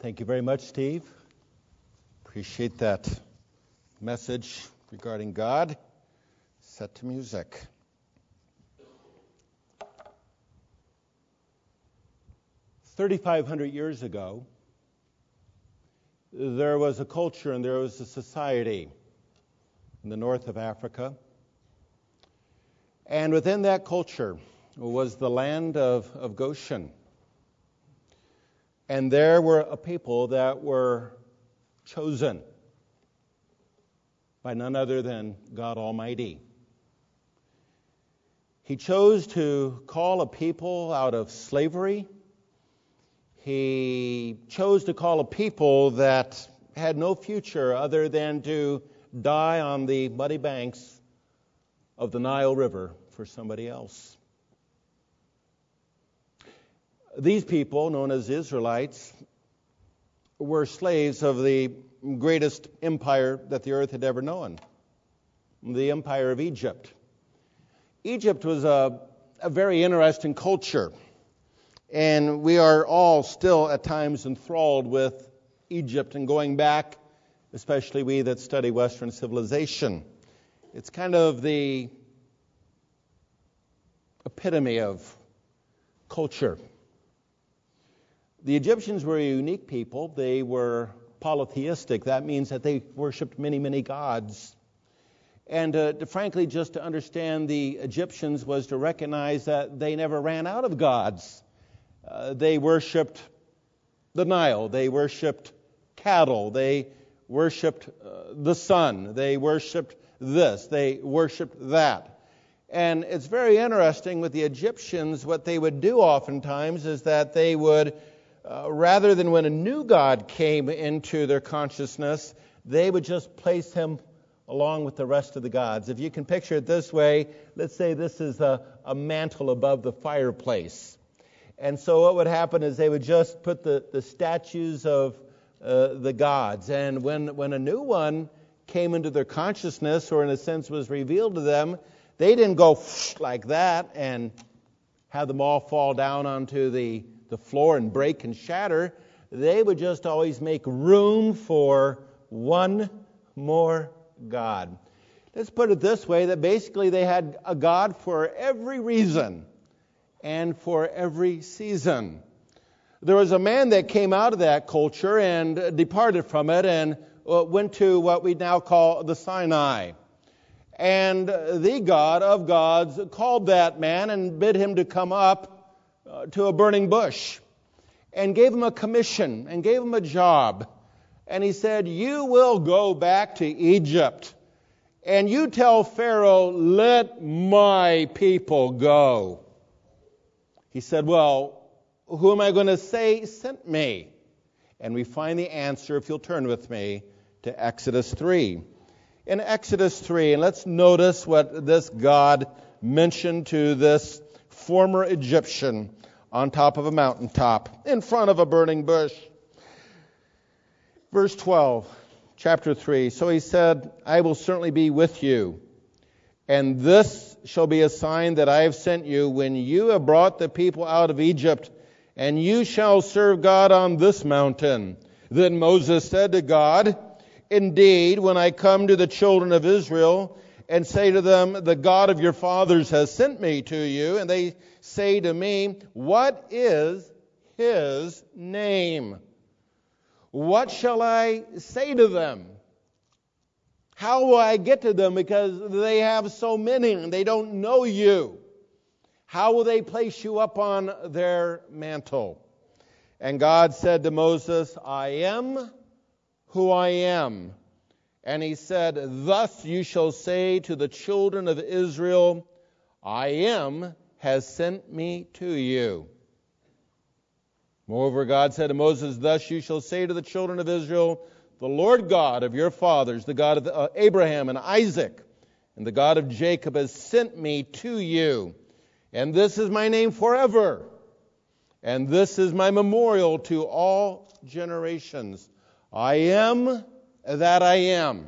Thank you very much, Steve. Appreciate that message regarding God. Set to music. $3,500 ago, there was a culture and there was a society in the north of Africa. And within that culture was the land of Goshen. And there were a people that were chosen by none other than God Almighty. He chose to call a people out of slavery. He chose to call a people that had no future other than to die on the muddy banks of the Nile River for somebody else. These people, known as Israelites, were slaves of the greatest empire that the earth had ever known, the empire of Egypt. Egypt was a very interesting culture, and we are all still at times enthralled with Egypt and going back, especially we that study Western civilization. It's kind of the epitome of culture. The Egyptians were a unique people. They were polytheistic. That means that they worshipped many, many gods. And frankly, just to understand the Egyptians was to recognize that they never ran out of gods. They worshipped the Nile. They worshipped cattle. They worshipped the sun. They worshipped this. They worshipped that. And it's very interesting with the Egyptians, what they would do oftentimes is that they would rather than when a new god came into their consciousness, they would just place him along with the rest of the gods. If you can picture it this way, let's say this is a mantle above the fireplace. And so what would happen is they would just put the statues of the gods. And when a new one came into their consciousness, or in a sense was revealed to them, they didn't go like that and have them all fall down onto the floor and break and shatter. They would just always make room for one more God. Let's put it this way, that basically they had a God for every reason and for every season. There was a man that came out of that culture and departed from it and went to what we now call the Sinai. And the God of gods called that man and bid him to come up to a burning bush and gave him a commission and gave him a job. And he said, you will go back to Egypt and you tell Pharaoh, let my people go. He said, well, who am I going to say sent me? And we find the answer, if you'll turn with me, to Exodus 3. In Exodus 3, and let's notice what this God mentioned to this former Egyptian on top of a mountaintop, in front of a burning bush. Verse 12, chapter 3. So he said, I will certainly be with you, and this shall be a sign that I have sent you when you have brought the people out of Egypt, and you shall serve God on this mountain. Then Moses said to God, indeed, when I come to the children of Israel and say to them, the God of your fathers has sent me to you, and they say to me, what is his name? What shall I say to them? How will I get to them? Because they have so many and they don't know you. How will they place you up on their mantle? And God said to Moses, I am who I am. And he said, thus you shall say to the children of Israel, I am has sent me to you. Moreover, God said to Moses, thus you shall say to the children of Israel, the Lord God of your fathers, the God of Abraham and Isaac, and the God of Jacob has sent me to you. And this is my name forever. And this is my memorial to all generations. I am that I am.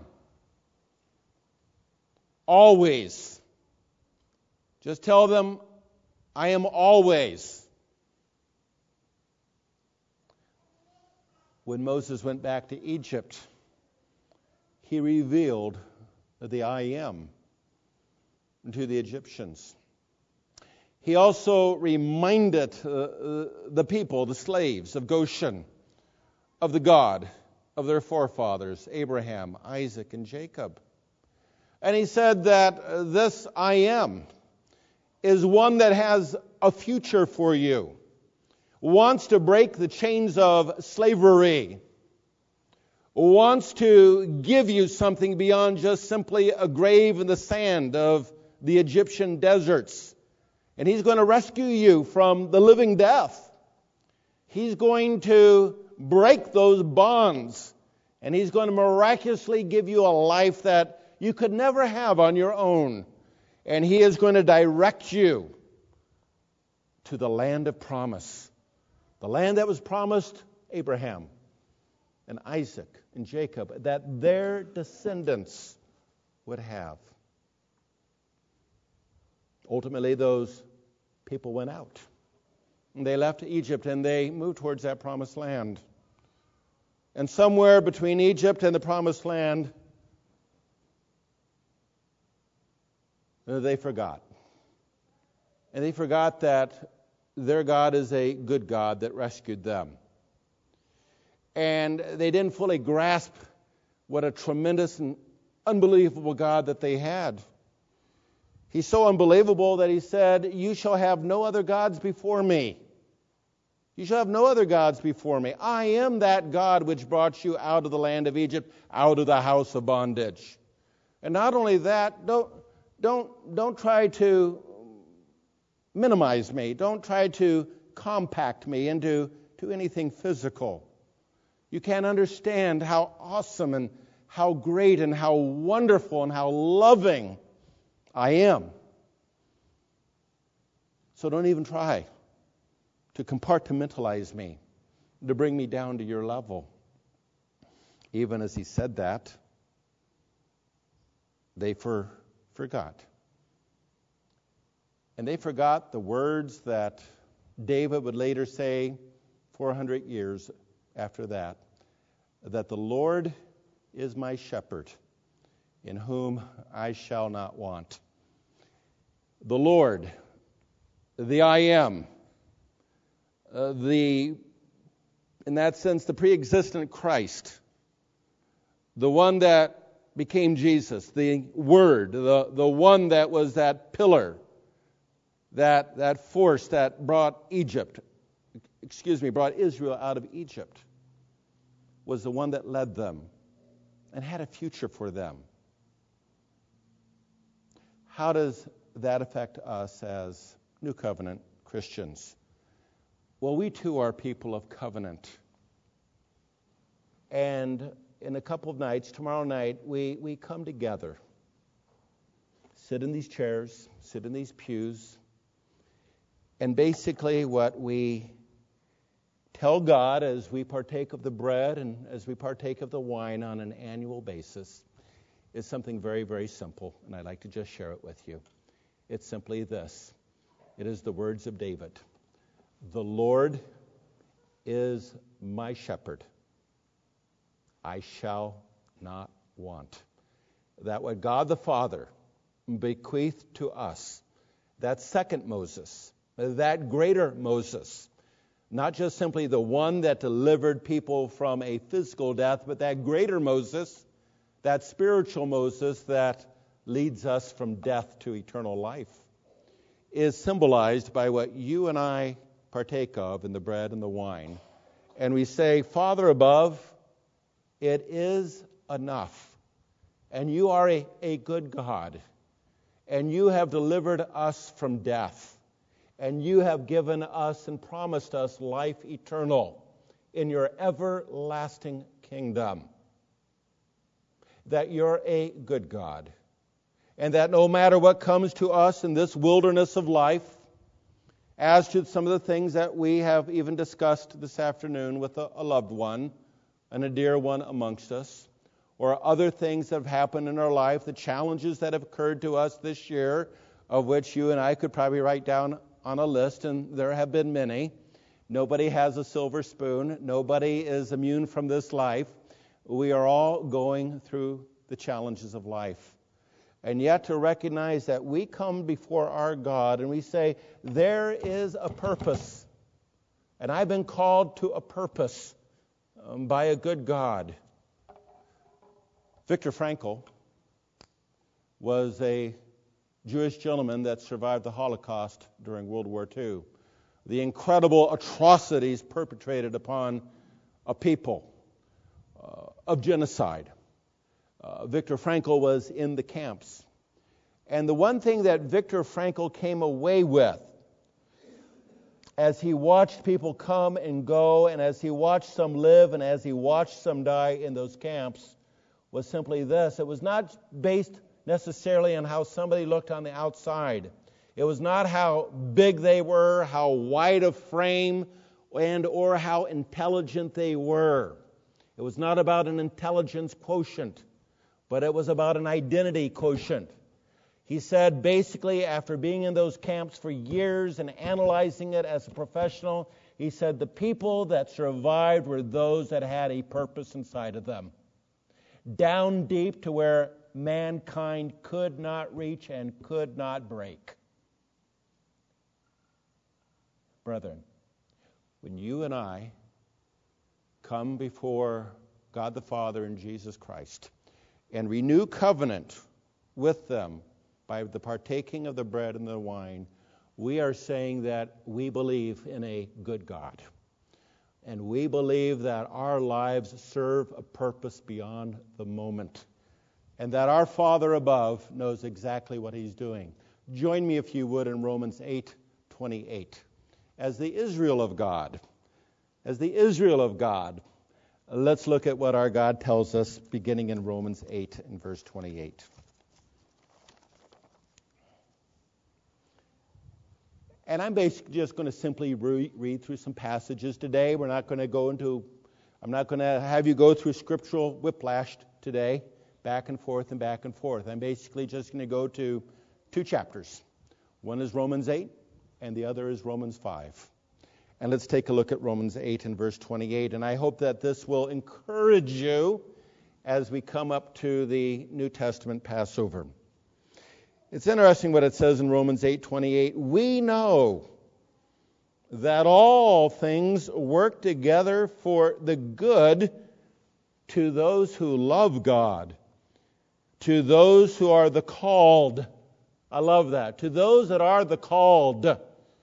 Always. Just tell them, I am always. When Moses went back to Egypt, he revealed the I Am to the Egyptians. He also reminded the people, the slaves of Goshen, of the God of their forefathers, Abraham, Isaac, and Jacob. And he said that this I Am is one that has a future for you, wants to break the chains of slavery, wants to give you something beyond just simply a grave in the sand of the Egyptian deserts. And He's going to rescue you from the living death. He's going to break those bonds. And He's going to miraculously give you a life that you could never have on your own. And He is going to direct you to the land of promise. The land that was promised Abraham and Isaac and Jacob, that their descendants would have. Ultimately, those people went out. And they left Egypt and they moved towards that promised land. And somewhere between Egypt and the promised land, they forgot. And they forgot that their God is a good God that rescued them. And they didn't fully grasp what a tremendous and unbelievable God that they had. He's so unbelievable that He said, "You shall have no other gods before me. You shall have no other gods before me. I am that God which brought you out of the land of Egypt, out of the house of bondage." And not only that, don't try to minimize me. Don't try to compact me into anything physical. You can't understand how awesome and how great and how wonderful and how loving I am. So don't even try to compartmentalize me, to bring me down to your level. Even as He said that, they forgot. And they forgot the words that David would later say 400 years after that the Lord is my shepherd, in whom I shall not want. The Lord, the I Am, in that sense, the pre-existent Christ, the one that became Jesus, the Word, the one that was that pillar, that force that brought Israel out of Egypt, was the one that led them and had a future for them. How does that affect us as New Covenant Christians? Well, we too are people of covenant. And in a couple of nights, tomorrow night, we come together, sit in these chairs, sit in these pews, and basically what we tell God as we partake of the bread and as we partake of the wine on an annual basis is something very, very simple, and I'd like to just share it with you. It's simply this. It is the words of David. The Lord is my shepherd. I shall not want. That what God the Father bequeathed to us, that second Moses, that greater Moses, not just simply the one that delivered people from a physical death, but that greater Moses, that spiritual Moses that leads us from death to eternal life, is symbolized by what you and I partake of in the bread and the wine. And we say, Father above, it is enough. And you are a good God. And you have delivered us from death. And you have given us and promised us life eternal in your everlasting kingdom. That you're a good God. And that no matter what comes to us in this wilderness of life, as to some of the things that we have even discussed this afternoon with a loved one and a dear one amongst us, or other things that have happened in our life, the challenges that have occurred to us this year, of which you and I could probably write down on a list, and there have been many. Nobody has a silver spoon. Nobody is immune from this life. We are all going through the challenges of life. And yet to recognize that we come before our God and we say, there is a purpose. And I've been called to a purpose by a good God. Viktor Frankl was a Jewish gentleman that survived the Holocaust during World War II. The incredible atrocities perpetrated upon a people of genocide. Viktor Frankl was in the camps. And the one thing that Viktor Frankl came away with as he watched people come and go, and as he watched some live, and as he watched some die in those camps, was simply this. It was not based necessarily on how somebody looked on the outside. It was not how big they were, how wide of frame, and or how intelligent they were. It was not about an intelligence quotient, but it was about an identity quotient. He said basically after being in those camps for years and analyzing it as a professional, he said the people that survived were those that had a purpose inside of them. Down deep to where mankind could not reach and could not break. Brethren, when you and I come before God the Father and Jesus Christ and renew covenant with them by the partaking of the bread and the wine, we are saying that we believe in a good God. And we believe that our lives serve a purpose beyond the moment. And that our Father above knows exactly what He's doing. Join me, if you would, in Romans 8:28. As the Israel of God, let's look at what our God tells us beginning in Romans 8 and verse 28. And I'm basically just going to simply read through some passages today. I'm not going to have you go through scriptural whiplash today, back and forth and back and forth. I'm basically just going to go to two chapters. One is Romans 8, and the other is Romans 5. And let's take a look at Romans 8 and verse 28. And I hope that this will encourage you as we come up to the New Testament Passover. It's interesting what it says in Romans 8:28. We know that all things work together for the good to those who love God, to those who are the called. I love that. To those that are the called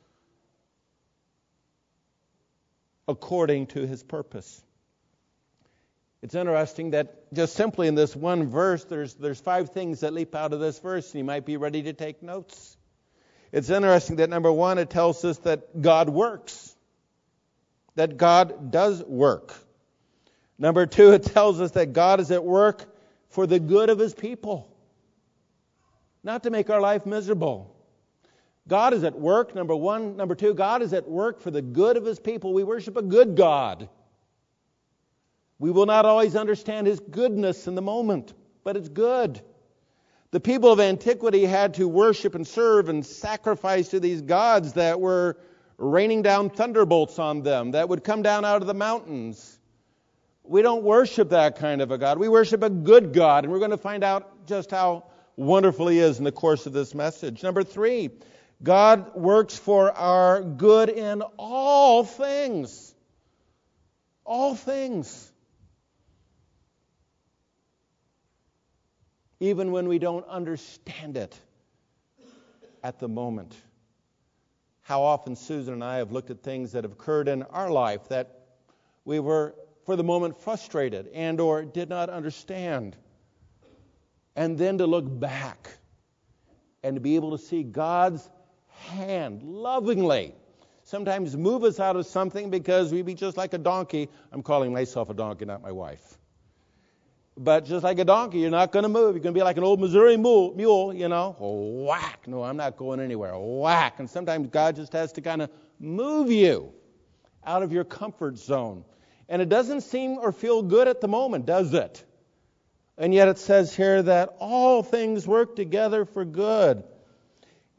according to His purpose. It's interesting that just simply in this one verse, there's 5 things that leap out of this verse, and you might be ready to take notes. It's interesting that number 1, it tells us that God works, that God does work. Number 2, it tells us that God is at work for the good of His people, not to make our life miserable. God is at work, number 1. Number 2, God is at work for the good of His people. We worship a good God. We will not always understand His goodness in the moment, but it's good. The people of antiquity had to worship and serve and sacrifice to these gods that were raining down thunderbolts on them, that would come down out of the mountains. We don't worship that kind of a God. We worship a good God, and we're going to find out just how wonderful He is in the course of this message. Number 3, God works for our good in all things. All things. Even when we don't understand it at the moment. How often Susan and I have looked at things that have occurred in our life that we were, for the moment, frustrated and or did not understand. And then to look back and to be able to see God's hand lovingly sometimes move us out of something because we'd be just like a donkey. I'm calling myself a donkey, not my wife. But just like a donkey, you're not going to move. You're going to be like an old Missouri mule, you know. Whack. No, I'm not going anywhere. Whack. And sometimes God just has to kind of move you out of your comfort zone. And it doesn't seem or feel good at the moment, does it? And yet it says here that all things work together for good.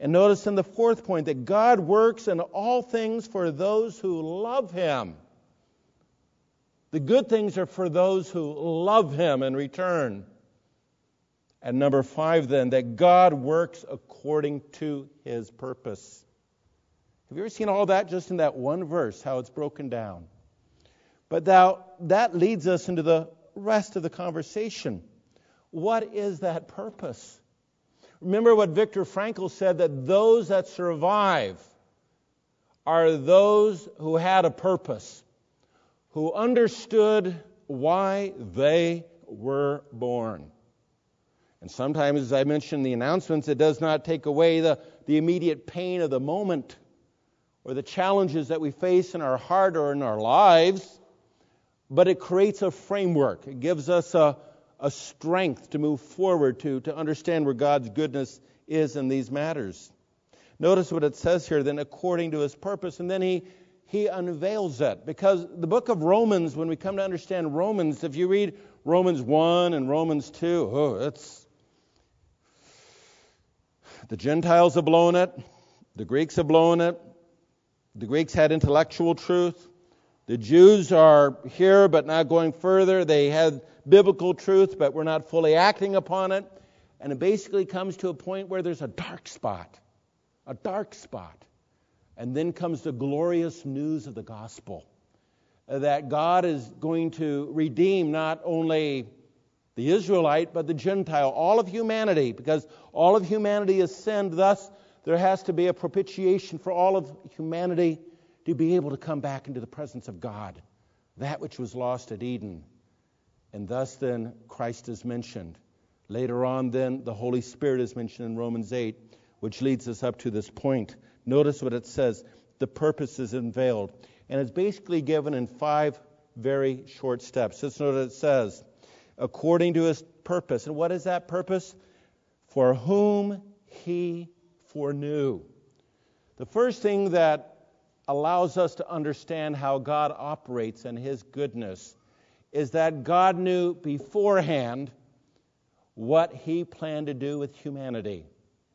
And notice in the fourth point that God works in all things for those who love Him. The good things are for those who love Him in return. And number 5 then, that God works according to His purpose. Have you ever seen all that just in that one verse, how it's broken down? But now that leads us into the rest of the conversation. What is that purpose? Remember what Viktor Frankl said, that those that survive are those who had a purpose, who understood why they were born. And sometimes, as I mentioned in the announcements, it does not take away the immediate pain of the moment or the challenges that we face in our heart or in our lives, but it creates a framework. It gives us a strength to move forward, to understand where God's goodness is in these matters. Notice what it says here, then according to His purpose, and then He unveils it. Because the book of Romans, when we come to understand Romans, if you read Romans 1 and Romans 2, it's the Gentiles have blown it, the Greeks have blown it, the Greeks had intellectual truth, the Jews are here but not going further, they had biblical truth but we're not fully acting upon it, and it basically comes to a point where there's a dark spot. And then comes the glorious news of the gospel, that God is going to redeem not only the Israelite, but the Gentile, all of humanity, because all of humanity is sinned. Thus, there has to be a propitiation for all of humanity to be able to come back into the presence of God, that which was lost at Eden. And thus, then, Christ is mentioned. Later on, then, the Holy Spirit is mentioned in Romans 8, which leads us up to this point. Notice what it says. The purpose is unveiled. And it's basically given in 5 very short steps. Let's note what it says. According to His purpose. And what is that purpose? For whom He foreknew. The first thing that allows us to understand how God operates and His goodness is that God knew beforehand what He planned to do with humanity.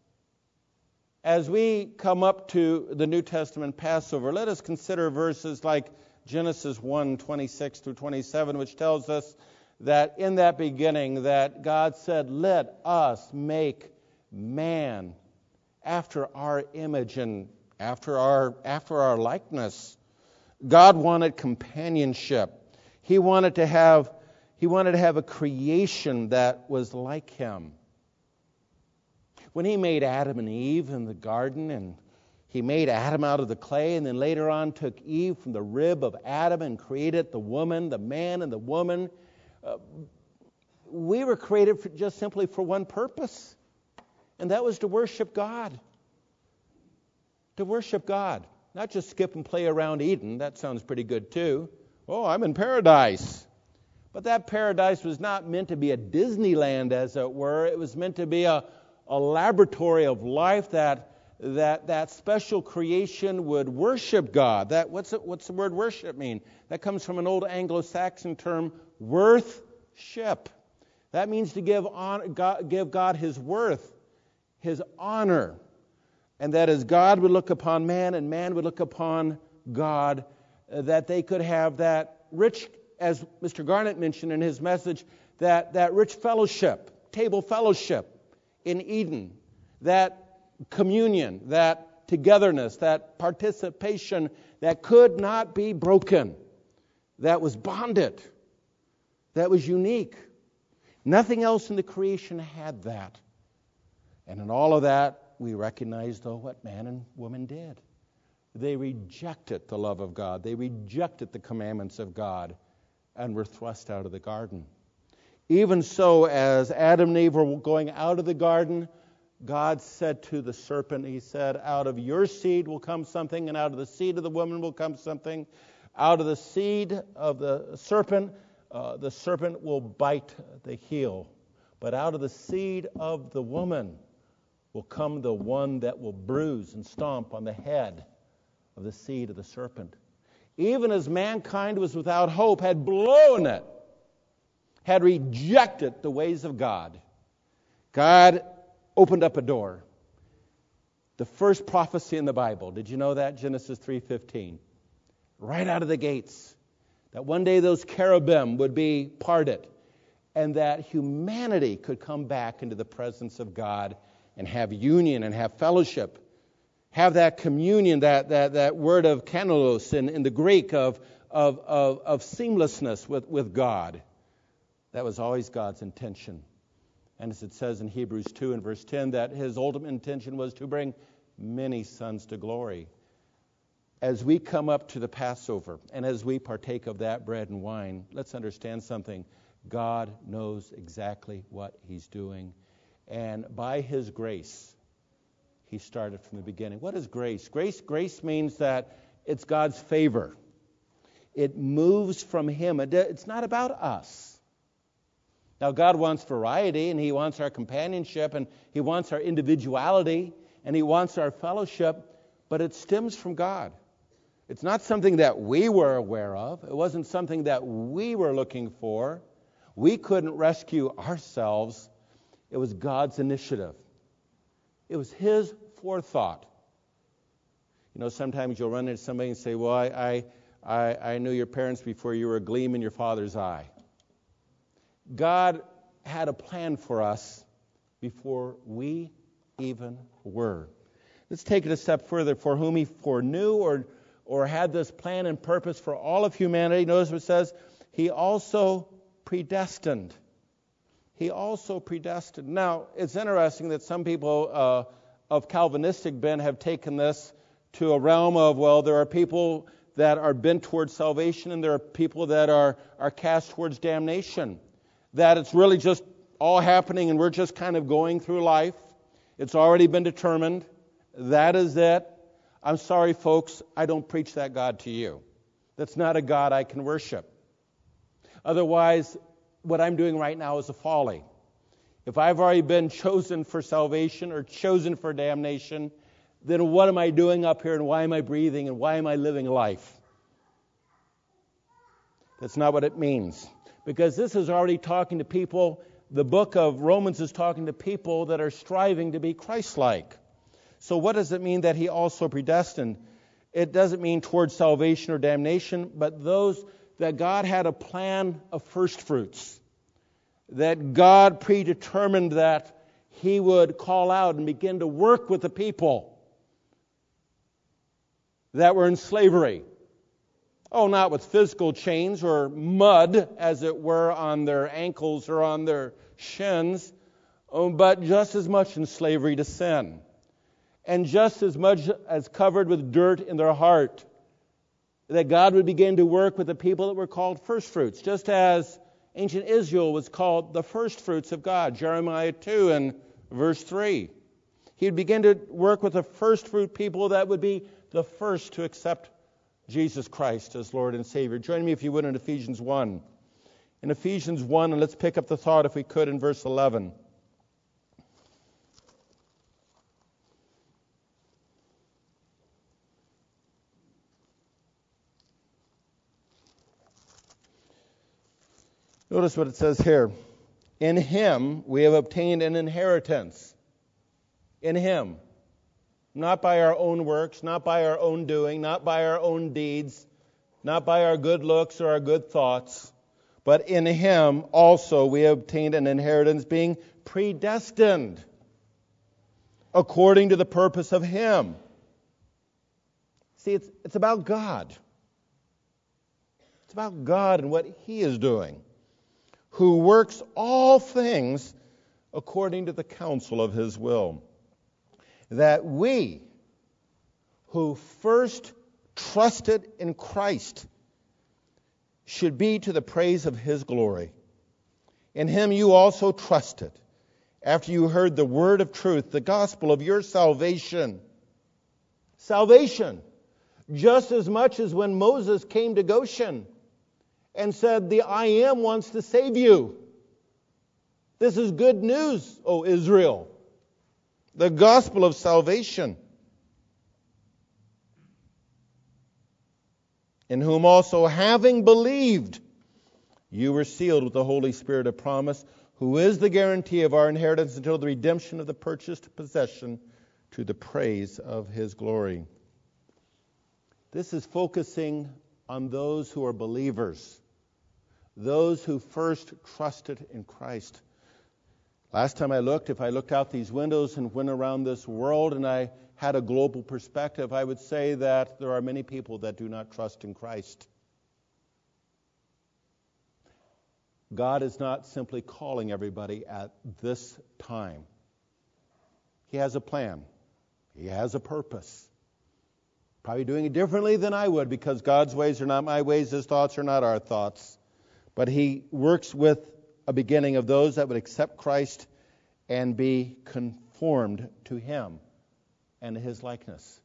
As we come up to the New Testament Passover, let us consider verses like Genesis 1:26 through 27, which tells us that in that beginning that God said, "Let us make man after our image and after our likeness." God wanted companionship. He wanted to have a creation that was like Him. When He made Adam and Eve in the garden, and He made Adam out of the clay, and then later on took Eve from the rib of Adam and created the woman, the man and the woman, we were created just simply for one purpose, and that was to worship God. To worship God. Not just skip and play around Eden. That sounds pretty good too. Oh, I'm in paradise. But that paradise was not meant to be a Disneyland, as it were. It was meant to be a laboratory of life that special creation would worship God. What's the word worship mean? That comes from an old Anglo-Saxon term, worth-ship. That means to give God His worth, His honor. And that as God would look upon man and man would look upon God, that they could have that rich, as Mr. Garnett mentioned in his message, that rich fellowship, table fellowship in Eden, that communion, that togetherness, that participation that could not be broken, that was bonded, that was unique. Nothing else in the creation had that. And in all of that, we recognize, though, what man and woman did. They rejected the love of God. They rejected the commandments of God and were thrust out of the garden. Even so, as Adam and Eve were going out of the garden, God said to the serpent, He said, out of your seed will come something, and out of the seed of the woman will come something. Out of the seed of the serpent will bite the heel. But out of the seed of the woman will come the one that will bruise and stomp on the head of the seed of the serpent. Even as mankind was without hope, had blown it, had rejected the ways of God, God opened up a door. The first prophecy in the Bible. Did you know that? Genesis 3:15. Right out of the gates. That one day those cherubim would be parted and that humanity could come back into the presence of God and have union and have fellowship. Have that communion, that word of kanelos in the Greek of seamlessness with God. That was always God's intention. And as it says in Hebrews 2 and verse 10, that his ultimate intention was to bring many sons to glory. As we come up to the Passover and as we partake of that bread and wine, let's understand something. God knows exactly what he's doing. And by his grace, he started from the beginning. What is grace? Grace means that it's God's favor. It moves from him. It's not about us. Now, God wants variety, and he wants our companionship, and he wants our individuality, and he wants our fellowship, but it stems from God. It's not something that we were aware of. It wasn't something that we were looking for. We couldn't rescue ourselves. It was God's initiative. It was his forethought. You know, sometimes you'll run into somebody and say, well, I knew your parents before you were a gleam in your father's eye. God had a plan for us before we even were. Let's take it a step further. For whom he foreknew or had this plan and purpose for all of humanity. Notice what it says, he also predestined. He also predestined. Now, it's interesting that some people of Calvinistic bent have taken this to a realm of, well, there are people that are bent towards salvation and there are people that are cast towards damnation. That it's really just all happening and we're just kind of going through life. It's already been determined. That is it. I'm sorry, folks, I don't preach that God to you. That's not a God I can worship. Otherwise, what I'm doing right now is a folly. If I've already been chosen for salvation or chosen for damnation, then what am I doing up here and why am I breathing and why am I living life? That's not what it means. Because this is already talking to people, the book of Romans is talking to people that are striving to be Christ-like. So what does it mean that he also predestined? It doesn't mean towards salvation or damnation, but those that God had a plan of first fruits. That God predetermined that he would call out and begin to work with the people that were in slavery. Oh, not with physical chains or mud, as it were, on their ankles or on their shins, but just as much in slavery to sin. And just as much as covered with dirt in their heart. That God would begin to work with the people that were called first fruits, just as ancient Israel was called the first fruits of God. Jeremiah 2 and verse 3. He would begin to work with the first fruit people that would be the first to accept Jesus Christ as Lord and Savior. Join me, if you would, in Ephesians 1. In Ephesians 1, and let's pick up the thought, if we could, in verse 11. Notice what it says here. In him we have obtained an inheritance. In him. Not by our own works, not by our own doing, not by our own deeds, not by our good looks or our good thoughts, but in him also we have obtained an inheritance, being predestined according to the purpose of him. See, it's about God. It's about God and what he is doing, who works all things according to the counsel of his will, that we who first trusted in Christ should be to the praise of his glory. In him you also trusted, after you heard the word of truth, the gospel of your salvation. Salvation, just as much as when Moses came to Goshen and said, the I Am wants to save you. This is good news, O Israel. The gospel of salvation. In whom also, having believed, you were sealed with the Holy Spirit of promise, who is the guarantee of our inheritance until the redemption of the purchased possession, to the praise of His glory. This is focusing on those who are believers, those who first trusted in Christ. Last time I looked, if I looked out these windows and went around this world and I had a global perspective, I would say that there are many people that do not trust in Christ. God is not simply calling everybody at this time. He has a plan. He has a purpose. Probably doing it differently than I would, because God's ways are not my ways, His thoughts are not our thoughts. But He works with a beginning of those that would accept Christ and be conformed to Him and His likeness.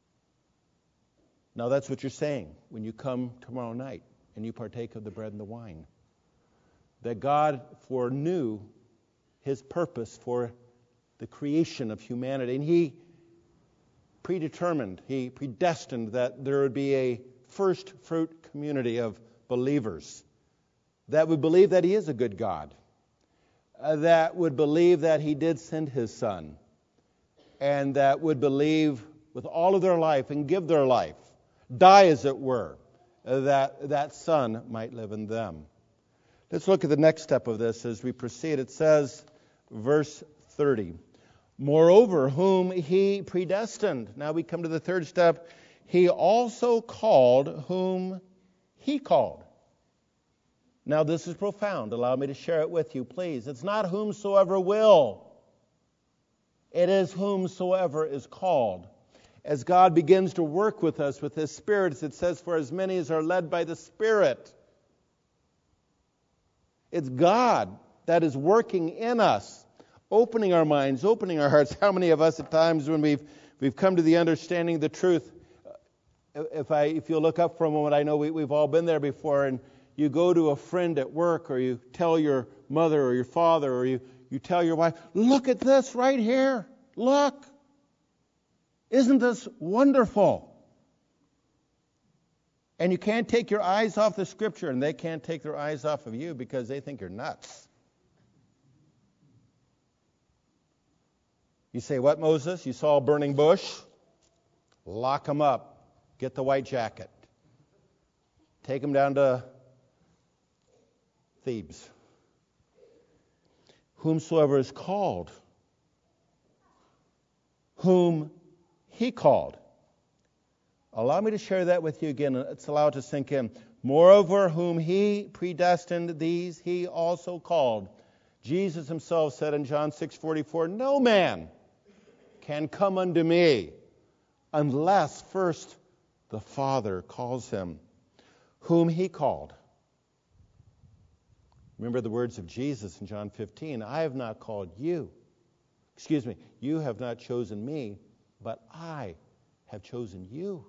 Now that's what you're saying when you come tomorrow night and you partake of the bread and the wine. That God foreknew His purpose for the creation of humanity. And He predetermined, He predestined that there would be a first fruit community of believers that would believe that He is a good God, that would believe that He did send His Son, and that would believe with all of their life and give their life, die as it were, that that Son might live in them. Let's look at the next step of this as we proceed. It says, verse 30, moreover, whom He predestined. Now we come to the third step. He also called whom He called. Now this is profound. Allow me to share it with you, please. It's not whomsoever will. It is whomsoever is called. As God begins to work with us with His Spirit, it says, for as many as are led by the Spirit. It's God that is working in us, opening our minds, opening our hearts. How many of us at times when we've come to the understanding of the truth, if you look up for a moment, I know we've all been there before, and you go to a friend at work, or you tell your mother or your father, or you tell your wife, look at this right here. Look. Isn't this wonderful? And you can't take your eyes off the Scripture, and they can't take their eyes off of you because they think you're nuts. You say, what, Moses? You saw a burning bush? Lock them up. Get the white jacket. Take them down to Thebes. Whomsoever is called, whom He called. Allow me to share that with you again. Let's allow it to sink in. Moreover, whom He predestined, these He also called. Jesus Himself said in John 6:44, no man can come unto me unless first the Father calls him. Whom He called. Remember the words of Jesus in John 15, I have not called you. You have not chosen me, but I have chosen you.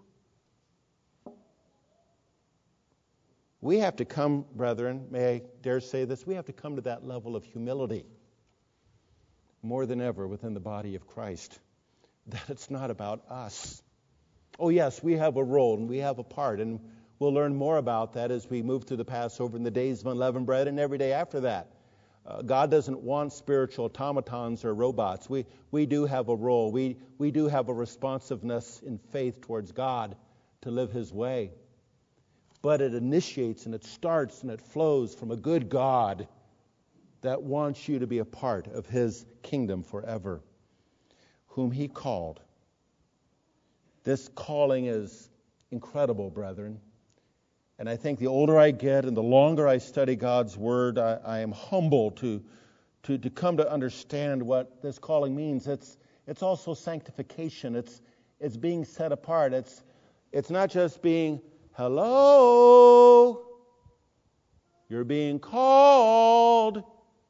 We have to come, brethren, may I dare say this, we have to come to that level of humility more than ever within the body of Christ, that it's not about us. Oh yes, we have a role and we have a part, and we'll learn more about that as we move through the Passover and the days of unleavened bread and every day after that. God doesn't want spiritual automatons or robots. We do have a role. We do have a responsiveness in faith towards God to live His way. But it initiates and it starts and it flows from a good God that wants you to be a part of His kingdom forever. Whom He called. This calling is incredible, brethren. And I think the older I get and the longer I study God's Word, I am humbled to come to understand what this calling means. It's also sanctification. It's being set apart. It's not just being, hello, you're being called.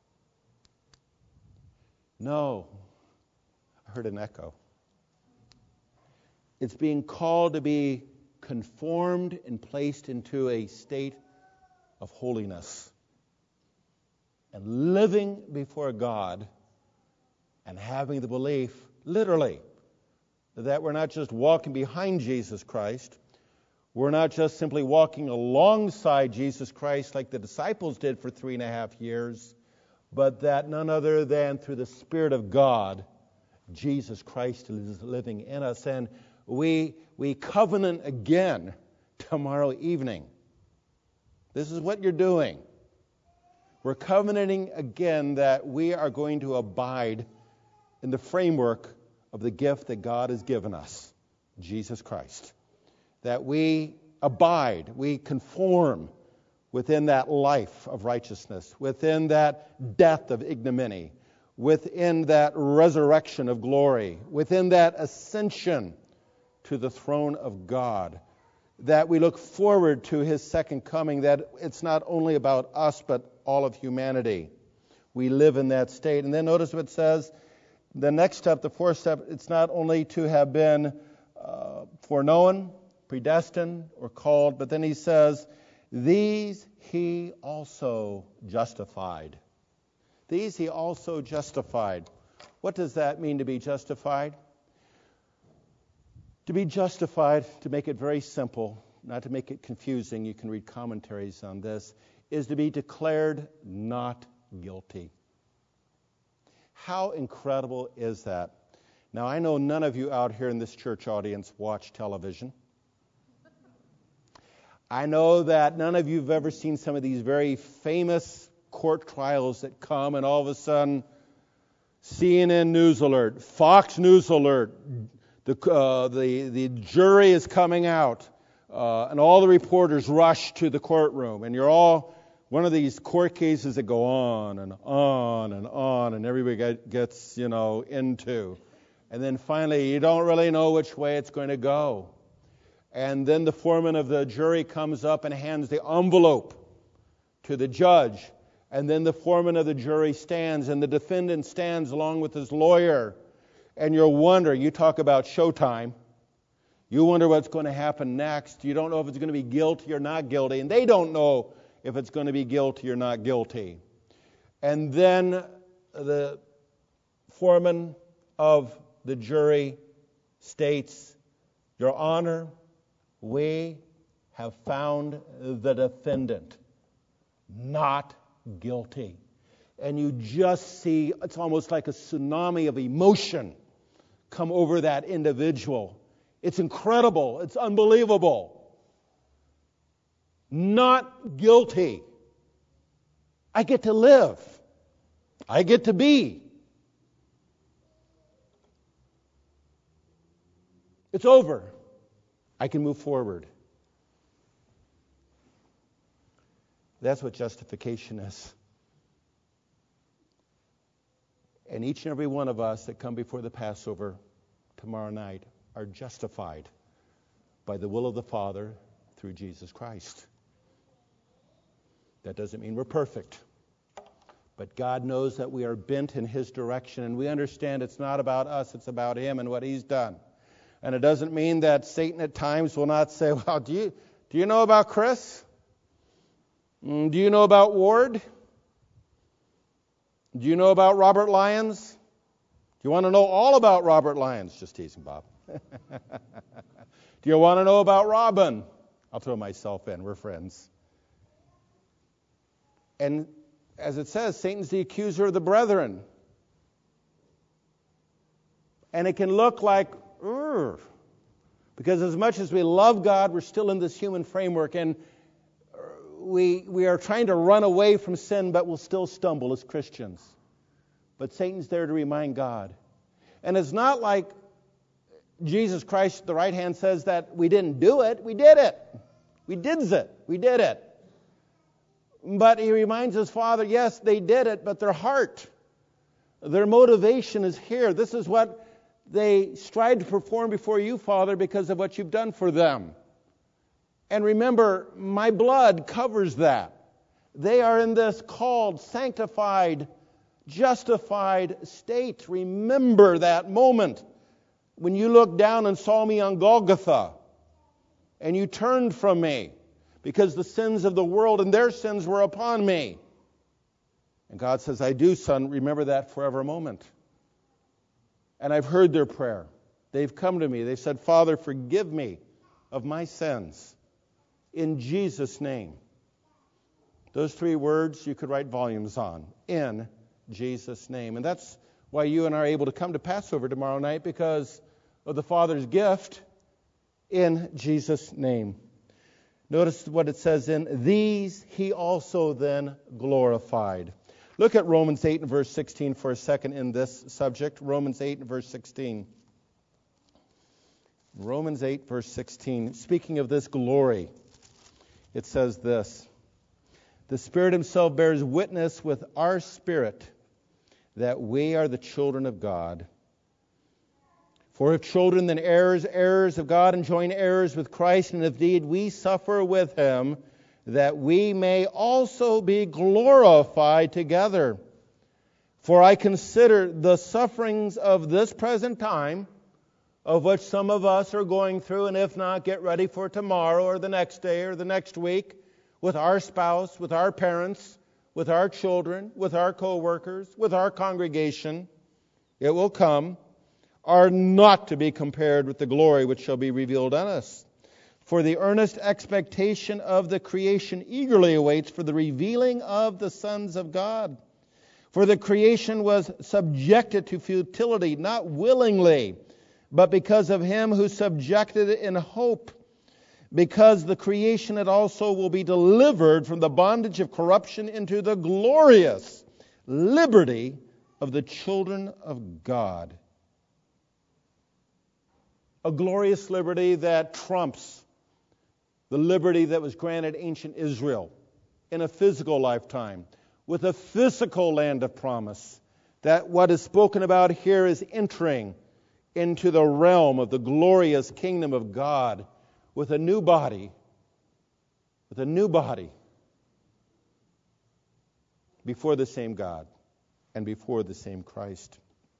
No, I heard an echo. It's being called to be conformed and placed into a state of holiness and living before God and having the belief, literally, that we're not just walking behind Jesus Christ, we're not just simply walking alongside Jesus Christ like the disciples did for 3.5 years, but that none other than through the Spirit of God, Jesus Christ is living in us. And we covenant again tomorrow evening. This is what you're doing. We're covenanting again that we are going to abide in the framework of the gift that God has given us, Jesus Christ. That we abide, we conform within that life of righteousness, within that death of ignominy, within that resurrection of glory, within that ascension to the throne of God, that we look forward to His second coming, that it's not only about us, but all of humanity. We live in that state. And then notice what it says, the next step, the fourth step, it's not only to have been foreknown, predestined, or called, but then he says, these He also justified. These He also justified. What does that mean, to be justified? To be justified, to make it very simple, not to make it confusing, you can read commentaries on this, is to be declared not guilty. How incredible is that? Now, I know none of you out here in this church audience watch television. I know that none of you have ever seen some of these very famous court trials that come, and all of a sudden, CNN News Alert, Fox News Alert, the jury is coming out, and all the reporters rush to the courtroom, and you're all one of these court cases that go on and on and on, and everybody gets, into. And then finally, you don't really know which way it's going to go. And then the foreman of the jury comes up and hands the envelope to the judge. And then the foreman of the jury stands, and the defendant stands along with his lawyer. And you're wondering, you talk about showtime. You wonder what's going to happen next. You don't know if it's going to be guilty or not guilty. And they don't know if it's going to be guilty or not guilty. And then the foreman of the jury states, Your Honor, we have found the defendant not guilty. And you just see, it's almost like a tsunami of emotion come over that individual. It's incredible. It's unbelievable. Not guilty. I get to live. I get to be. It's over. I can move forward. That's what justification is. And each and every one of us that come before the Passover tomorrow night are justified by the will of the Father through Jesus Christ. That doesn't mean we're perfect. But God knows that we are bent in His direction, and we understand it's not about us, it's about Him and what He's done. And it doesn't mean that Satan at times will not say, well, do you know about Chris? Do you know about Ward? Do you know about Robert Lyons? Do you want to know all about Robert Lyons? Just teasing, Bob. Do you want to know about Robin? I'll throw myself in. We're friends. And as it says, Satan's the accuser of the brethren. And it can look like, because as much as we love God, we're still in this human framework, and we are trying to run away from sin, but we'll still stumble as Christians. But Satan's there to remind God. And it's not like Jesus Christ, the right hand, says that we didn't do it. We did it. We did it. But He reminds His Father, yes, they did it, but their heart, their motivation is here. This is what they strive to perform before you, Father, because of what you've done for them. And remember, my blood covers that. They are in this called, sanctified, justified state. Remember that moment when you looked down and saw me on Golgotha, and you turned from me because the sins of the world and their sins were upon me. And God says, I do, son, remember that forever moment. And I've heard their prayer. They've come to me. They've said, Father, forgive me of my sins. In Jesus' name. Those three words you could write volumes on. In Jesus' name. And that's why you and I are able to come to Passover tomorrow night, because of the Father's gift in Jesus' name. Notice what it says in these he also then glorified. Look at Romans 8 and verse 16 for a second in this subject. Romans 8 and verse 16. Romans 8 verse 16. Speaking of this glory, it says this: the Spirit himself bears witness with our spirit that we are the children of God. For if children, then heirs, heirs of God, and joint heirs with Christ, and if indeed we suffer with him, that we may also be glorified together. For I consider the sufferings of this present time, of which some of us are going through, and if not, get ready for tomorrow or the next day or the next week, with our spouse, with our parents, with our children, with our co-workers, with our congregation, it will come, are not to be compared with the glory which shall be revealed on us. For the earnest expectation of the creation eagerly awaits for the revealing of the sons of God. For the creation was subjected to futility, not willingly, but because of him who subjected it in hope, because the creation it also will be delivered from the bondage of corruption into the glorious liberty of the children of God. A glorious liberty that trumps the liberty that was granted ancient Israel in a physical lifetime, with a physical land of promise. That what is spoken about here is entering into the realm of the glorious kingdom of God with a new body, before the same God and before the same Christ.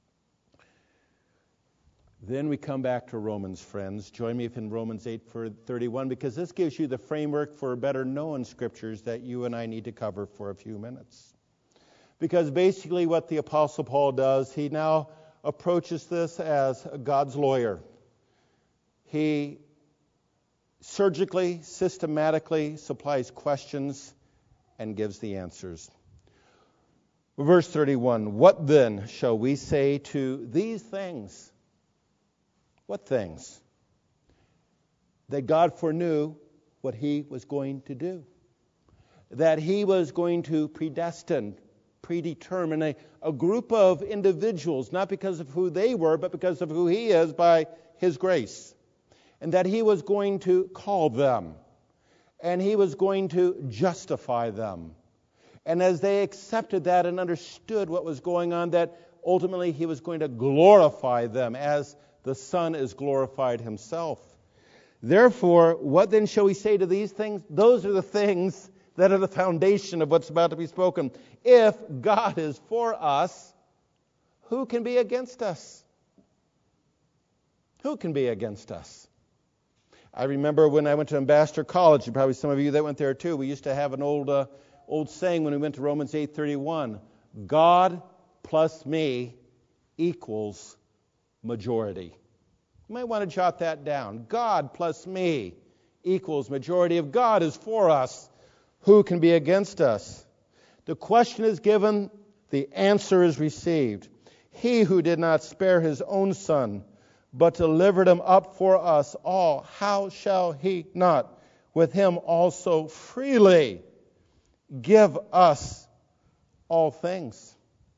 Then we come back to Romans, friends. Join me in Romans 8:31, because this gives you the framework for better known scriptures that you and I need to cover for a few minutes. Because basically what the Apostle Paul does, he now approaches this as God's lawyer. He surgically, systematically supplies questions and gives the answers. Verse 31, what then shall we say to these things? What things? That God foreknew what he was going to do. That he was going to predetermine a group of individuals, not because of who they were, but because of who he is by his grace. And that he was going to call them. And he was going to justify them. And as they accepted that and understood what was going on, that ultimately he was going to glorify them as the Son is glorified himself. Therefore, what then shall we say to these things? Those are the things that are the foundation of what's about to be spoken. If God is for us, who can be against us? Who can be against us? I remember when I went to Ambassador College, and probably some of you that went there too, we used to have an old saying when we went to Romans 8:31, God plus me equals majority. You might want to jot that down. God plus me equals majority. If God is for us, who can be against us? The question is given, the answer is received. He who did not spare his own Son, but delivered him up for us all, how shall he not with him also freely give us all things?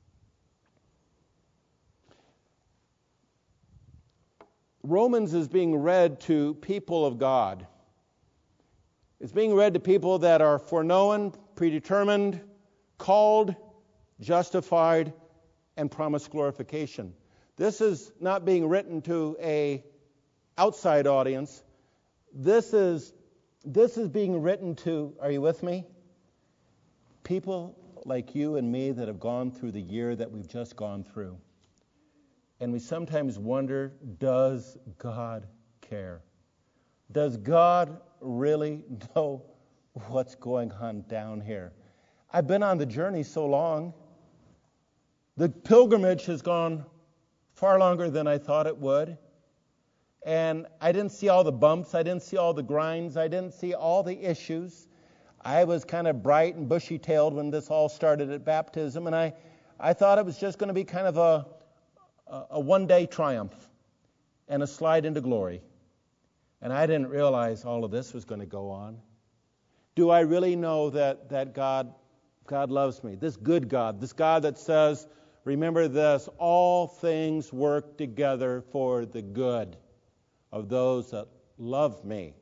Romans is being read to people of God. It's being read to people that are foreknown, predetermined, called, justified, and promised glorification. This is not being written to an outside audience. This is being written to, are you with me? People like you and me that have gone through the year that we've just gone through. And we sometimes wonder, does God care? Does God really know what's going on down here? I've been on the journey so long. The pilgrimage has gone far longer than I thought it would. And I didn't see all the bumps. I didn't see all the grinds. I didn't see all the issues. I was kind of bright and bushy-tailed when this all started at baptism. And I thought it was just going to be kind of a one-day triumph and a slide into glory. And I didn't realize all of this was going to go on. Do I really know that God loves me? This good God, this God that says, remember this, all things work together for the good of those that love me.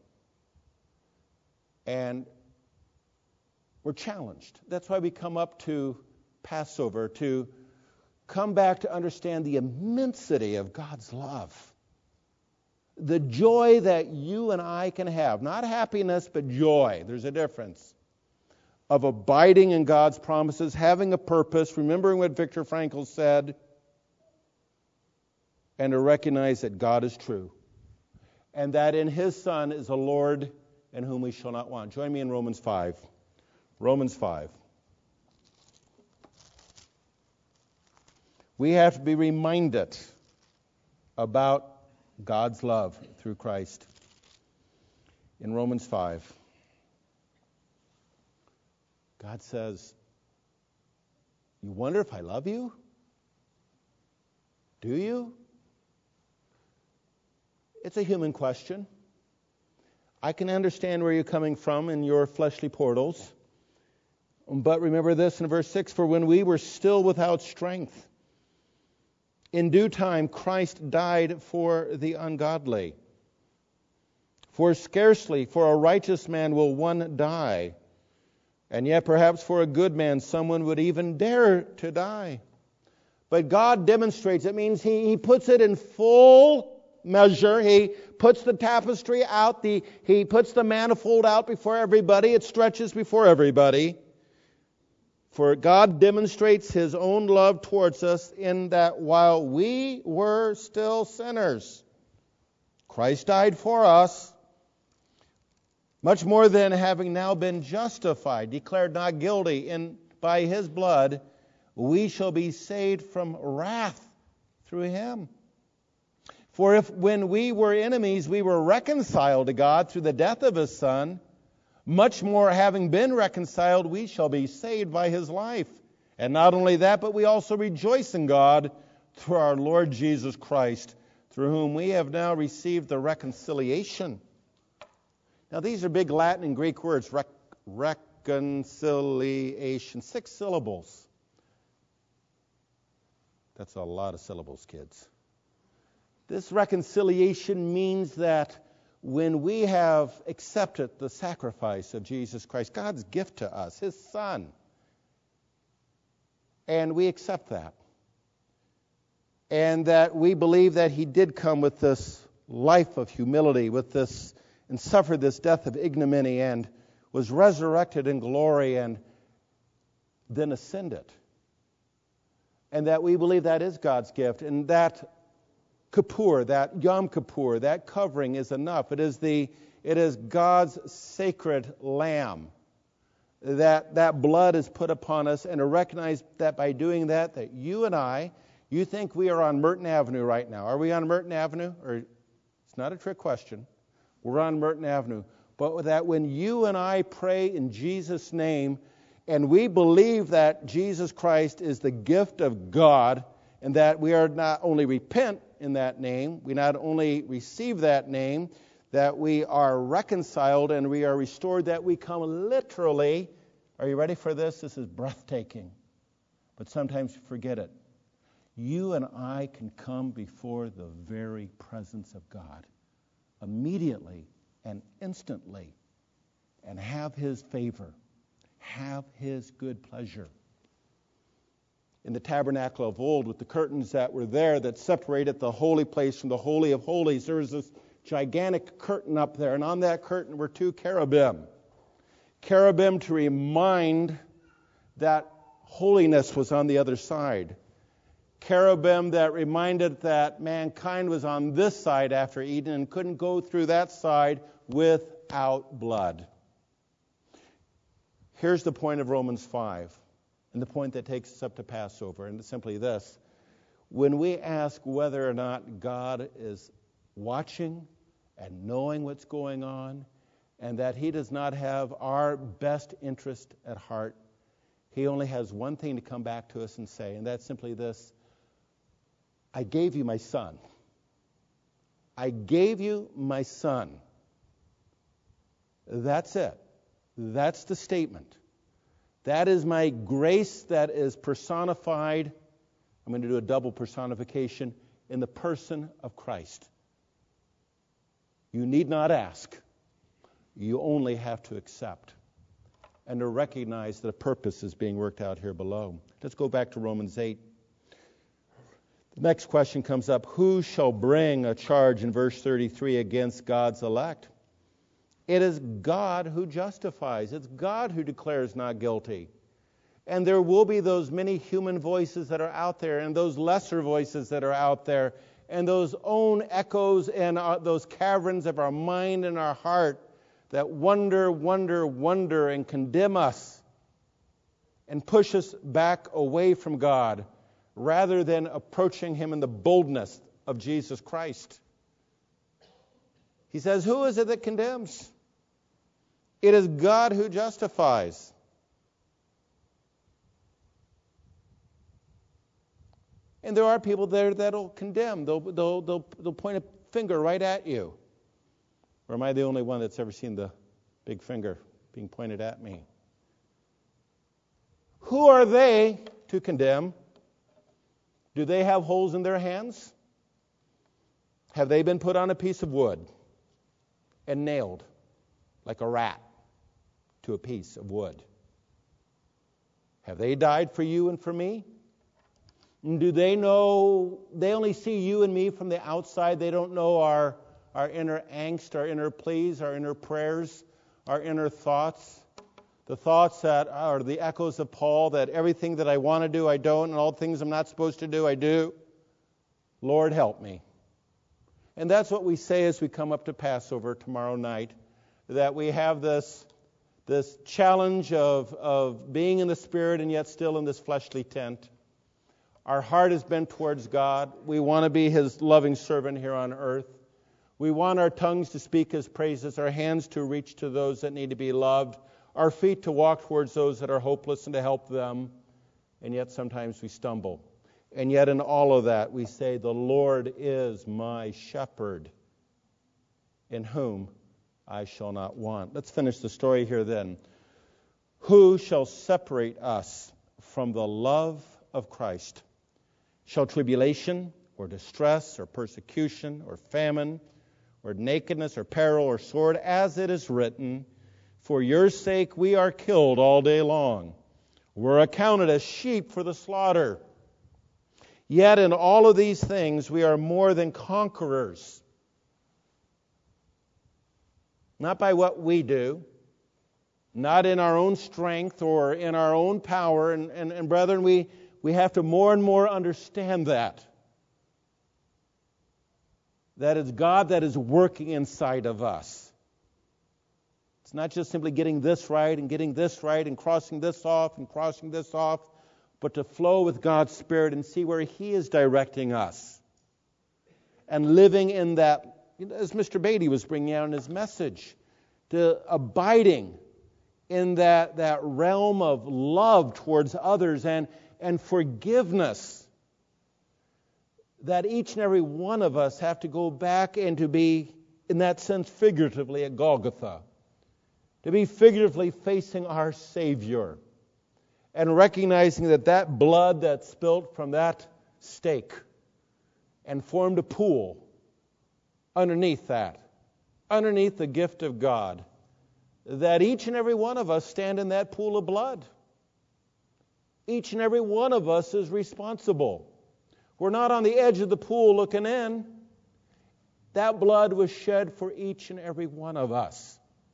And we're challenged. That's why we come up to Passover, to come back to understand the immensity of God's love. The joy that you and I can have, not happiness, but joy. There's a difference. Of abiding in God's promises, having a purpose, remembering what Viktor Frankl said, and to recognize that God is true, and that in His Son is a Lord in whom we shall not want. Join me in Romans 5. Romans 5. We have to be reminded about God's love through Christ. In Romans 5, God says, you wonder if I love you? Do you? It's a human question. I can understand where you're coming from in your fleshly portals. But remember this in verse 6, for when we were still without strength, in due time Christ died for the ungodly. For scarcely for a righteous man will one die, and yet perhaps for a good man someone would even dare to die. But God demonstrates, it means He puts it in full measure. He puts the tapestry out, He puts the manifold out before everybody. It stretches before everybody. For God demonstrates His own love towards us in that while we were still sinners, Christ died for us. Much more than having now been justified, declared not guilty by His blood, we shall be saved from wrath through Him. For if when we were enemies we were reconciled to God through the death of His Son, much more having been reconciled we shall be saved by His life. And not only that, but we also rejoice in God through our Lord Jesus Christ, through whom we have now received the reconciliation. Now these are big Latin and Greek words, reconciliation, 6 syllables. That's a lot of syllables, kids. This reconciliation means that when we have accepted the sacrifice of Jesus Christ, God's gift to us, His Son, and we accept that, and that we believe that He did come with this life of humility, with this, and suffered this death of ignominy, and was resurrected in glory, and then ascended, and that we believe that is God's gift, and that Kippur, that Yom Kippur, that covering is enough. It is God's sacred lamb. That blood is put upon us, and to recognize that by doing that you and I, you think we are on Merton Avenue right now. Are we on Merton Avenue? Or it's not a trick question. We're on Merton Avenue. But that when you and I pray in Jesus' name, and we believe that Jesus Christ is the gift of God, and that we are not only repent in that name, we not only receive that name, that we are reconciled and we are restored, that we come literally, are you ready for this? This is breathtaking, but sometimes you forget it. You and I can come before the very presence of God immediately and instantly and have His favor, have His good pleasure. In the tabernacle of old, with the curtains that were there that separated the holy place from the Holy of Holies, there was this gigantic curtain up there, and on that curtain were 2 cherubim. Cherubim to remind that holiness was on the other side. Cherubim that reminded that mankind was on this side after Eden and couldn't go through that side without blood. Here's the point of Romans 5. And the point that takes us up to Passover, and it's simply this. When we ask whether or not God is watching and knowing what's going on, and that He does not have our best interest at heart, He only has one thing to come back to us and say, and that's simply this. I gave you my son. I gave you my son. That's it. That's the statement. That is my grace that is personified. I'm going to do a double personification in the person of Christ. You need not ask. You only have to accept and to recognize that a purpose is being worked out here below. Let's go back to Romans 8. The next question comes up. Who shall bring a charge in verse 33 against God's elect? It is God who justifies. It's God who declares not guilty. And there will be those many human voices that are out there, and those lesser voices that are out there, and those own echoes and those caverns of our mind and our heart that wonder, and condemn us and push us back away from God rather than approaching Him in the boldness of Jesus Christ. He says, who is it that condemns? It is God who justifies. And there are people there that'll condemn. They'll point a finger right at you. Or am I the only one that's ever seen the big finger being pointed at me? Who are they to condemn? Do they have holes in their hands? Have they been put on a piece of wood and nailed like a rat to a piece of wood? Have they died for you and for me? And do they know, they only see you and me from the outside. They don't know our inner angst, our inner pleas, our inner prayers, our inner thoughts. The thoughts that are the echoes of Paul, that everything that I want to do, I don't, and all things I'm not supposed to do, I do. Lord, help me. And that's what we say as we come up to Passover tomorrow night, that we have this challenge of being in the Spirit and yet still in this fleshly tent. Our heart is bent towards God. We want to be His loving servant here on earth. We want our tongues to speak His praises, our hands to reach to those that need to be loved, our feet to walk towards those that are hopeless and to help them. And yet sometimes we stumble. And yet in all of that we say, the Lord is my shepherd, in whom I shall not want. Let's finish the story here then. Who shall separate us from the love of Christ? Shall tribulation, or distress, or persecution, or famine, or nakedness, or peril, or sword, as it is written, for your sake we are killed all day long. We're accounted as sheep for the slaughter. Yet in all of these things we are more than conquerors. Not by what we do, not in our own strength or in our own power. And brethren, we have to more and more understand that it's God that is working inside of us. It's not just simply getting this right and getting this right and crossing this off, but to flow with God's Spirit and see where He is directing us. And living in that, as Mr. Beatty was bringing out in his message, to abiding in that realm of love towards others and forgiveness, that each and every one of us have to go back and to be, in that sense, figuratively at Golgotha, to be figuratively facing our Savior and recognizing that blood that spilt from that stake and formed a pool underneath the gift of God, that each and every one of us stand in that pool of blood. Each and every one of us is responsible. We're not on the edge of the pool looking in. That blood was shed for each and every one of us.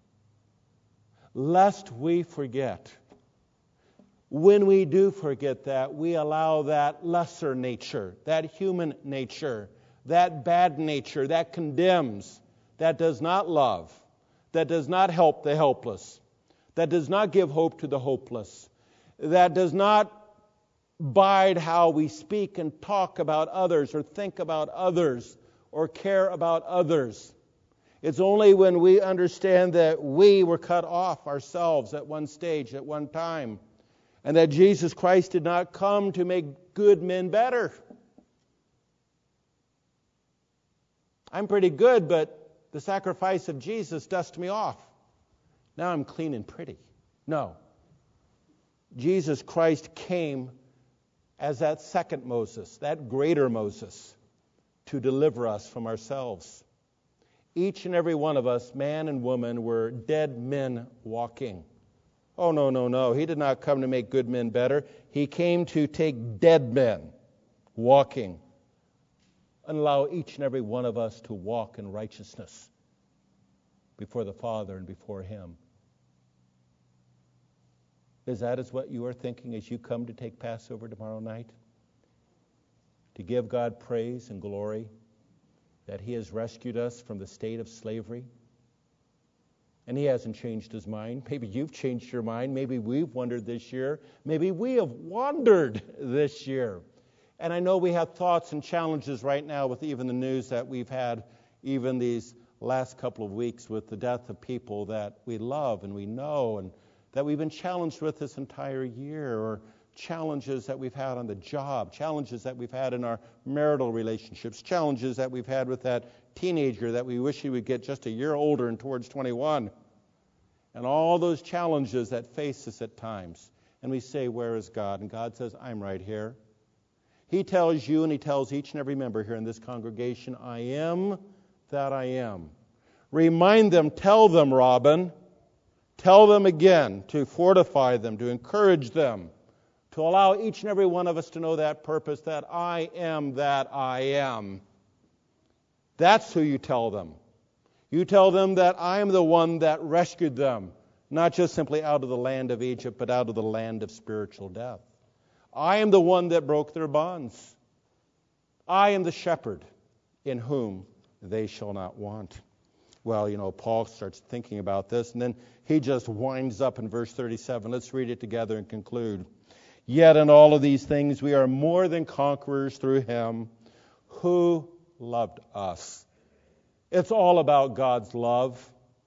Lest we forget. When we do forget that, we allow that lesser nature, that human nature, that bad nature that condemns, that does not love, that does not help the helpless, that does not give hope to the hopeless, that does not bide how we speak and talk about others or think about others or care about others. It's only when we understand that we were cut off ourselves at one stage, at one time, and that Jesus Christ did not come to make good men better. I'm pretty good, but the sacrifice of Jesus dusted me off. Now I'm clean and pretty. No. Jesus Christ came as that second Moses, that greater Moses, to deliver us from ourselves. Each and every one of us, man and woman, were dead men walking. Oh, no, no, no. He did not come to make good men better. He came to take dead men walking and allow each and every one of us to walk in righteousness before the Father and before Him. Is that what you are thinking as you come to take Passover tomorrow night? To give God praise and glory that He has rescued us from the state of slavery? And He hasn't changed His mind. Maybe you've changed your mind. Maybe we've wondered this year. Maybe we have wandered this year. And I know we have thoughts and challenges right now with even the news that we've had even these last couple of weeks with the death of people that we love and we know and that we've been challenged with this entire year, or challenges that we've had on the job, challenges that we've had in our marital relationships, challenges that we've had with that teenager that we wish he would get just a year older and towards 21. And all those challenges that face us at times. And we say, where is God? And God says, I'm right here. He tells you and He tells each and every member here in this congregation, I am that I am. Remind them, tell them, Robin. Tell them again to fortify them, to encourage them, to allow each and every one of us to know that purpose, that I am that I am. That's who you tell them. You tell them that I am the one that rescued them, not just simply out of the land of Egypt, but out of the land of spiritual death. I am the one that broke their bonds. I am the shepherd in whom they shall not want. Well, Paul starts thinking about this, and then he just winds up in verse 37. Let's read it together and conclude. Yet in all of these things we are more than conquerors through Him who loved us. It's all about God's love.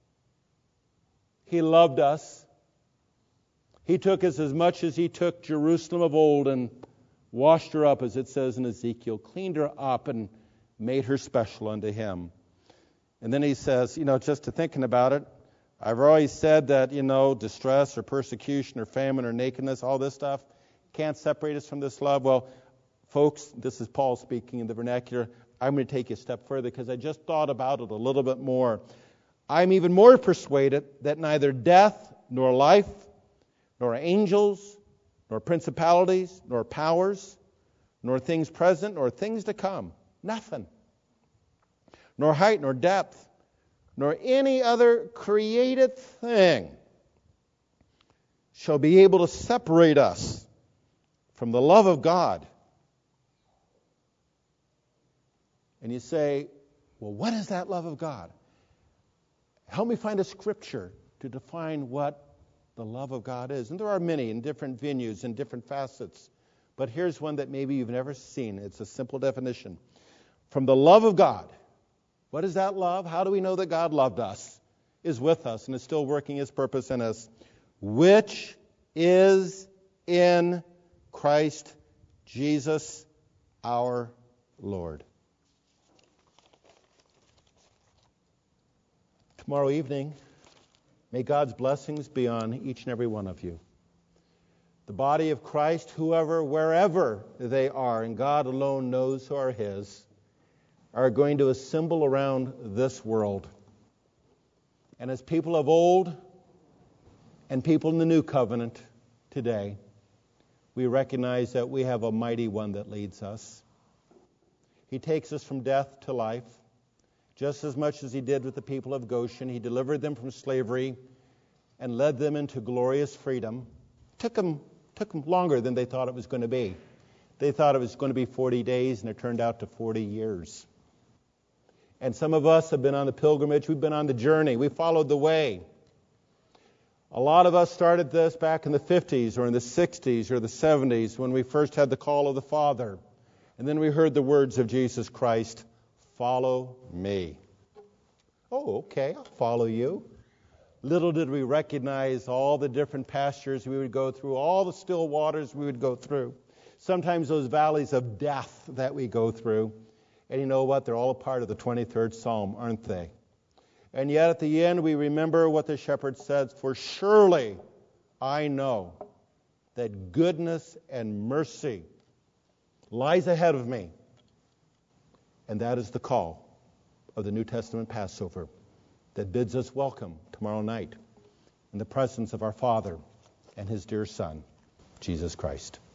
He loved us. He took us as much as He took Jerusalem of old and washed her up, as it says in Ezekiel, cleaned her up and made her special unto Him. And then he says, just to thinking about it, I've always said that, distress or persecution or famine or nakedness, all this stuff can't separate us from this love. Well, folks, this is Paul speaking in the vernacular. I'm going to take you a step further because I just thought about it a little bit more. I'm even more persuaded that neither death nor life, nor angels, nor principalities, nor powers, nor things present, nor things to come, nothing, nor height, nor depth, nor any other created thing shall be able to separate us from the love of God. And you say, well, what is that love of God? Help me find a scripture to define what the love of God is. And there are many in different venues and different facets. But here's one that maybe you've never seen. It's a simple definition. From the love of God. What is that love? How do we know that God loved us, is with us, and is still working His purpose in us? Which is in Christ Jesus our Lord. Tomorrow evening, may God's blessings be on each and every one of you. The body of Christ, whoever, wherever they are, and God alone knows who are His, are going to assemble around this world. And as people of old and people in the new covenant today, we recognize that we have a mighty one that leads us. He takes us from death to life. Just as much as He did with the people of Goshen, He delivered them from slavery and led them into glorious freedom. Took them longer than they thought it was going to be. They thought it was going to be 40 days, and it turned out to 40 years. And some of us have been on the pilgrimage. We've been on the journey. We followed the way. A lot of us started this back in the 50s or in the 60s or the 70s when we first had the call of the Father. And then we heard the words of Jesus Christ, follow me. Oh, okay, I'll follow you. Little did we recognize all the different pastures we would go through, all the still waters we would go through, sometimes those valleys of death that we go through. And you know what? They're all a part of the 23rd Psalm, aren't they? And yet at the end we remember what the shepherd says, for surely I know that goodness and mercy lies ahead of me. And that is the call of the New Testament Passover that bids us welcome tomorrow night in the presence of our Father and His dear Son, Jesus Christ.